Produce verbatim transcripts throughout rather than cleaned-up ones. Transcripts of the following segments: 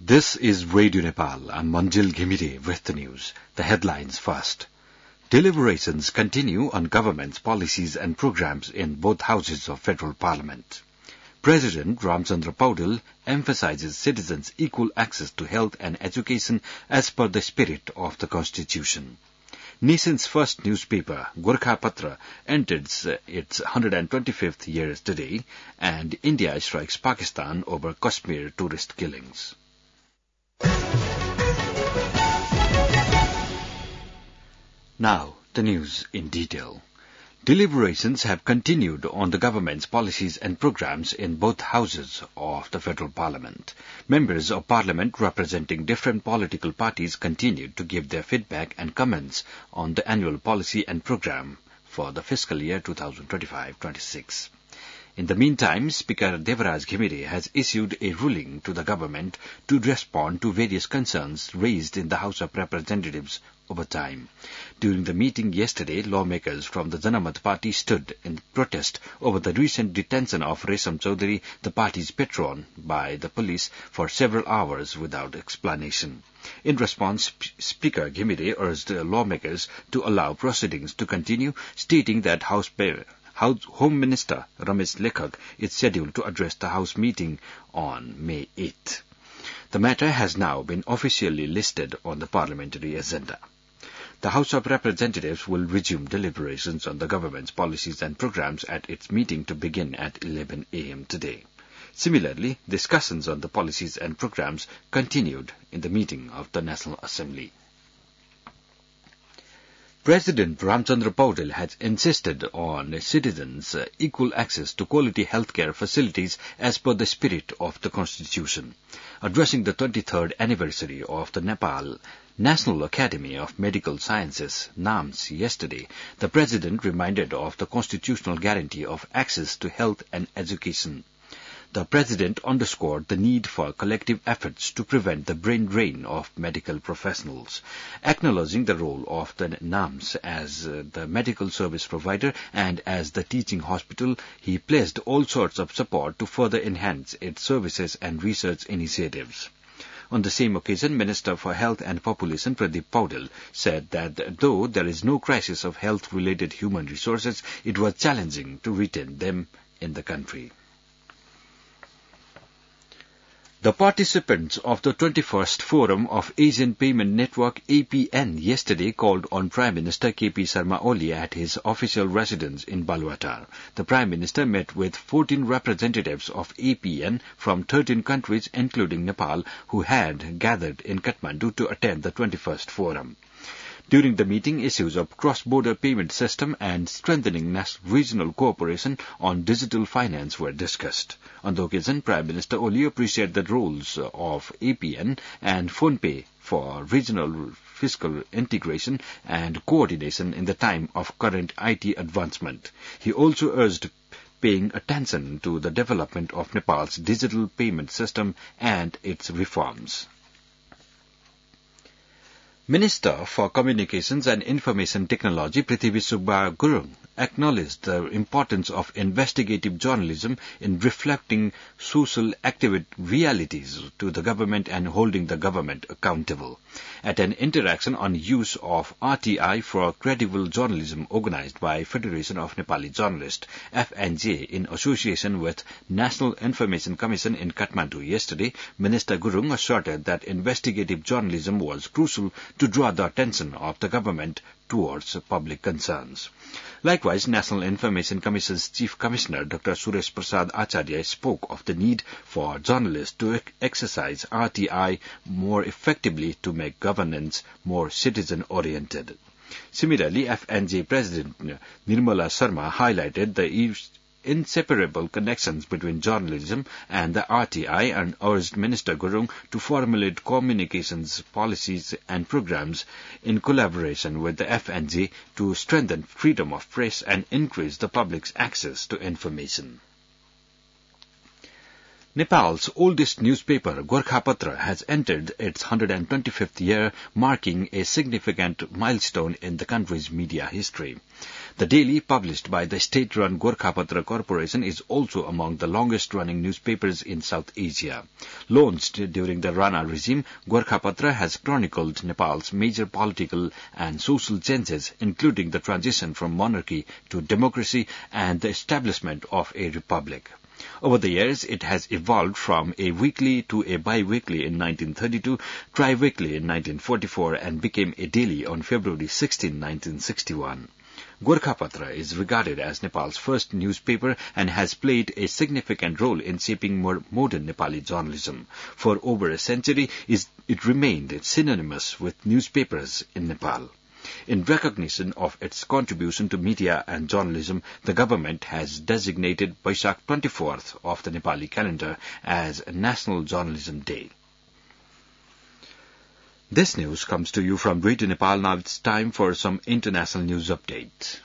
This is Radio Nepal. I'm Manjil Ghimire with the news. The headlines first. Deliberations continue on government's policies and programs in both houses of federal parliament. President Ramchandra Paudel emphasizes citizens' equal access to health and education as per the spirit of the Constitution. Nation's first newspaper, Gorkhapatra, entered its one hundred twenty-fifth year today, and India strikes Pakistan over Kashmir tourist killings. Now, the news in detail. Deliberations have continued on the government's policies and programs in both houses of the federal parliament. Members of parliament representing different political parties continued to give their feedback and comments on the annual policy and program for the fiscal year twenty twenty-five twenty-six. In the meantime, Speaker Devaraj Ghimire has issued a ruling to the government to respond to various concerns raised in the House of Representatives over time. During the meeting yesterday, lawmakers from the Janamat Party stood in protest over the recent detention of Resham Chaudhary, the party's patron, by the police for several hours without explanation. In response, Speaker Ghimire urged lawmakers to allow proceedings to continue, stating that House Home Minister Ramesh Lekhak is scheduled to address the House meeting on May eighth. The matter has now been officially listed on the parliamentary agenda. The House of Representatives will resume deliberations on the government's policies and programs at its meeting to begin at eleven a m today. Similarly, discussions on the policies and programs continued in the meeting of the National Assembly. President Ramchandra Paudel has insisted on citizens' uh, equal access to quality healthcare facilities as per the spirit of the Constitution. Addressing the twenty-third anniversary of the Nepal National Academy of Medical Sciences, NAMS, yesterday, the President reminded of the constitutional guarantee of access to health and education. The President underscored the need for collective efforts to prevent the brain drain of medical professionals. Acknowledging the role of the NAMS as uh, the medical service provider and as the teaching hospital, he pledged all sorts of support to further enhance its services and research initiatives. On the same occasion, Minister for Health and Population Pradeep Paudel said that though there is no crisis of health-related human resources, it was challenging to retain them in the country. The participants of the twenty-first Forum of Asian Payment Network A P N yesterday called on Prime Minister K P Sharma Oli at his official residence in Baluwatar. The Prime Minister met with fourteen representatives of A P N from thirteen countries including Nepal who had gathered in Kathmandu to attend the twenty-first Forum. During the meeting, issues of cross-border payment system and strengthening regional cooperation on digital finance were discussed. On the occasion, Prime Minister Oli appreciated the roles of A P N and PhonePe for regional fiscal integration and coordination in the time of current I T advancement. He also urged paying attention to the development of Nepal's digital payment system and its reforms. Minister for Communications and Information Technology Prithvi Subba Gurung acknowledged the importance of investigative journalism in reflecting social activity realities to the government and holding the government accountable. At an interaction on use of R T I for credible journalism organized by Federation of Nepali Journalists, F N J, in association with National Information Commission in Kathmandu yesterday, Minister Gurung asserted that investigative journalism was crucial to draw the attention of the government towards public concerns. Likewise, National Information Commission's Chief Commissioner Doctor Suresh Prasad Acharya spoke of the need for journalists to exercise R T I more effectively to make governance more citizen-oriented. Similarly, F N J President Nirmala Sharma highlighted the inseparable connections between journalism and the R T I and urged Minister Gurung to formulate communications policies and programs in collaboration with the F N J to strengthen freedom of press and increase the public's access to information. Nepal's oldest newspaper, Gorkhapatra, has entered its one hundred twenty-fifth year, marking a significant milestone in the country's media history. The daily, published by the state-run Gorkhapatra Corporation, is also among the longest-running newspapers in South Asia. Launched during the Rana regime, Gorkhapatra has chronicled Nepal's major political and social changes, including the transition from monarchy to democracy and the establishment of a republic. Over the years, it has evolved from a weekly to a bi-weekly in nineteen thirty-two, tri-weekly in nineteen forty-four, and became a daily on February sixteenth, nineteen sixty-one. Gorkhapatra is regarded as Nepal's first newspaper and has played a significant role in shaping more modern Nepali journalism. For over a century, it remained synonymous with newspapers in Nepal. In recognition of its contribution to media and journalism, the government has designated Baisakh twenty-fourth of the Nepali calendar as National Journalism Day. This news comes to you from Radio Nepal. Now it's time for some international news update.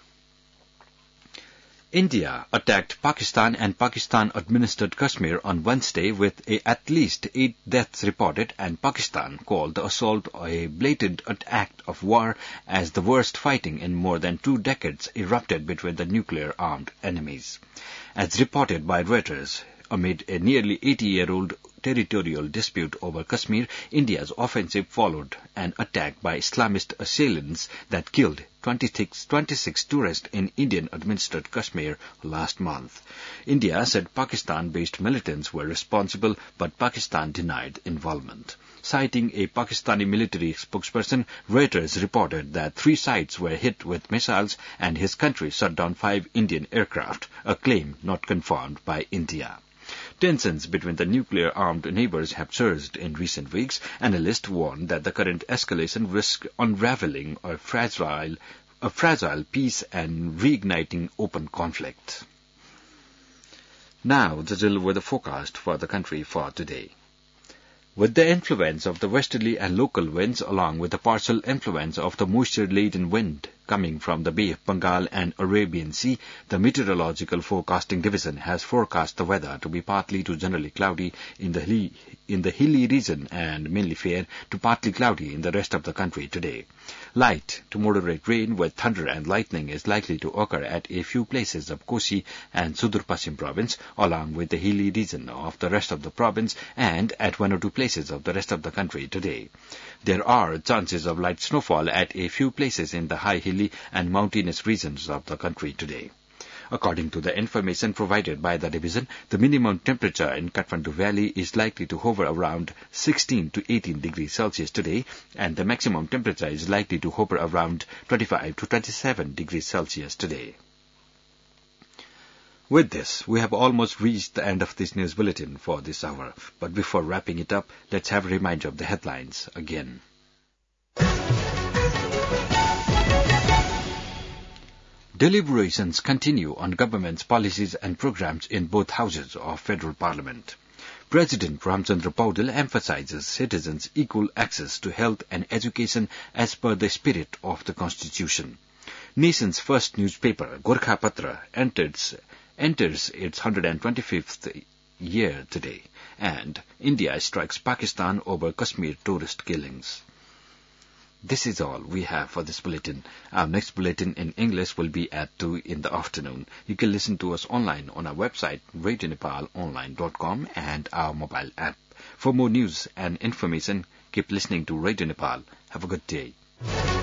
India attacked Pakistan and Pakistan-administered Kashmir on Wednesday with a, at least eight deaths reported, and Pakistan called the assault a blatant act of war as the worst fighting in more than two decades erupted between the nuclear-armed enemies. As reported by Reuters, amid a nearly eighty-year-old territorial dispute over Kashmir, India's offensive followed an attack by Islamist assailants that killed twenty-six, twenty-six tourists in Indian-administered Kashmir last month. India said Pakistan-based militants were responsible, but Pakistan denied involvement. Citing a Pakistani military spokesperson, Reuters reported that three sites were hit with missiles and his country shot down five Indian aircraft, a claim not confirmed by India. Tensions between the nuclear-armed neighbors have surged in recent weeks. Analysts warn that the current escalation risks unraveling a fragile, a fragile peace and reigniting open conflict. Now, the drill with the forecast for the country for today. With the influence of the westerly and local winds, along with the partial influence of the moisture-laden wind coming from the Bay of Bengal and Arabian Sea, the Meteorological Forecasting Division has forecast the weather to be partly to generally cloudy in the hilly, in the hilly region and mainly fair to partly cloudy in the rest of the country today. Light to moderate rain with thunder and lightning is likely to occur at a few places of Kosi and Sudur Pasim province, along with the hilly region of the rest of the province and at one or two places of the rest of the country today. There are chances of light snowfall at a few places in the high hilly and mountainous regions of the country today. According to the information provided by the division, the minimum temperature in Kathmandu Valley is likely to hover around sixteen to eighteen degrees Celsius today, and the maximum temperature is likely to hover around twenty-five to twenty-seven degrees Celsius today. With this, we have almost reached the end of this news bulletin for this hour. But before wrapping it up, let's have a reminder of the headlines again. Deliberations continue on government's policies and programs in both houses of federal parliament. President Ramchandra Paudel emphasizes citizens' equal access to health and education as per the spirit of the Constitution. Nation's first newspaper, Gorkhapatra, enters, enters its one hundred twenty-fifth year today, and India strikes Pakistan over Kashmir tourist killings. This is all we have for this bulletin. Our next bulletin in English will be at two in the afternoon. You can listen to us online on our website, radio nepal online dot com, and our mobile app. For more news and information, keep listening to Radio Nepal. Have a good day.